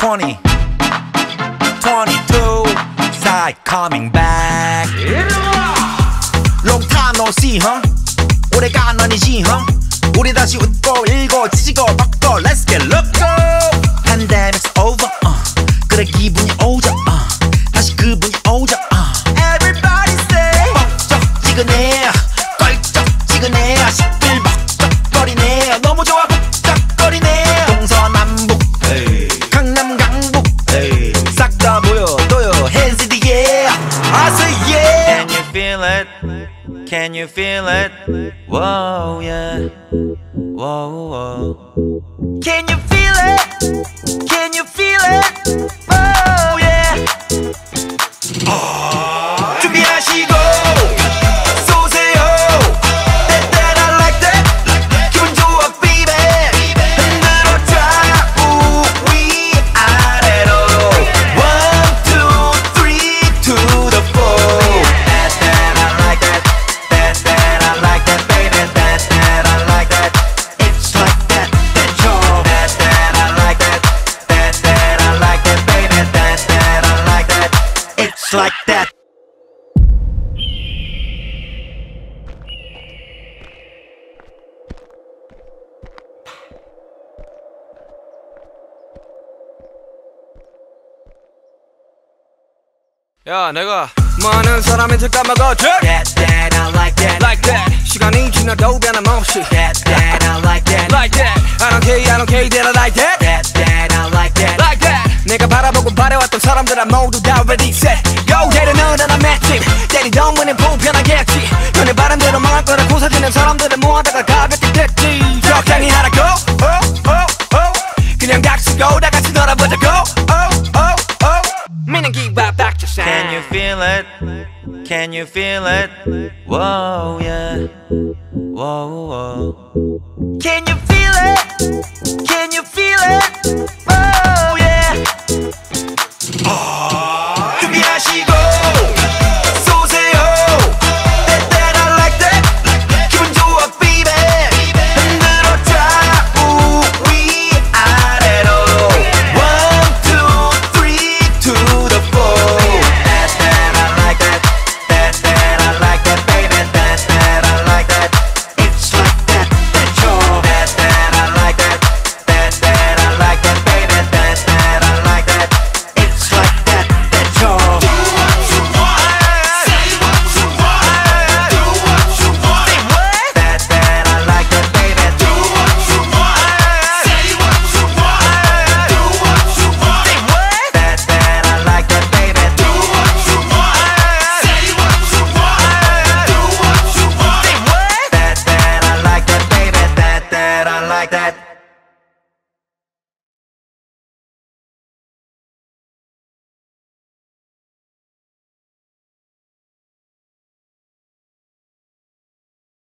20, 22, side coming back. Long time no see, huh? 오래간 아니지, huh? 우리 다시 웃고 일고 지지고 벅고 Let's get loco. Pandemic's over, 그래 기분이 오죠, 다시 그분이 오죠, Everybody say 벅적지근해, 껄쩍지근해, 시끌벅적거리네. 너무 좋아 북적거리네. 동서남북 강남 강북 싹 다 보여줘요. Hands in the air, I say yeah. Can you feel it? Can you feel it? Whoa, yeah. Whoa, whoa. Can you feel it? Can you feel it? Oh, yeah. 준비하시고 쏘세요. That I like that. 기분 좋아, baby. 흔들어 좌우 위아래로. 1, 2, 3 to the 4. That I like that. That I like that, baby. That I like that. It's like that. That's all. That I like that. That I like that, baby. That I like that. It's like that. 야 내가 많은 사람인지 까먹었지. That I like that. Like that. 시간이 지나도 변함없이. That I like that. Like that. I don't care that I like that. That I like that. Like that. 내가 바라보고 바래왔던 사람들은 모두 다 ready set go. 때리는 나라 matching. 때리던 문은 불편하겠지. 눈에 바람대로 망할 거라 고사지는 사람들은 모아다가 가볍게 됐지. 적당히 하라고. 그냥 닥치고 다 같이 놀아보자고. meaning give up back to sound. Can you feel it? Can you feel it? Whoa, yeah. Whoa, whoa. Can you feel it? Can you feel it?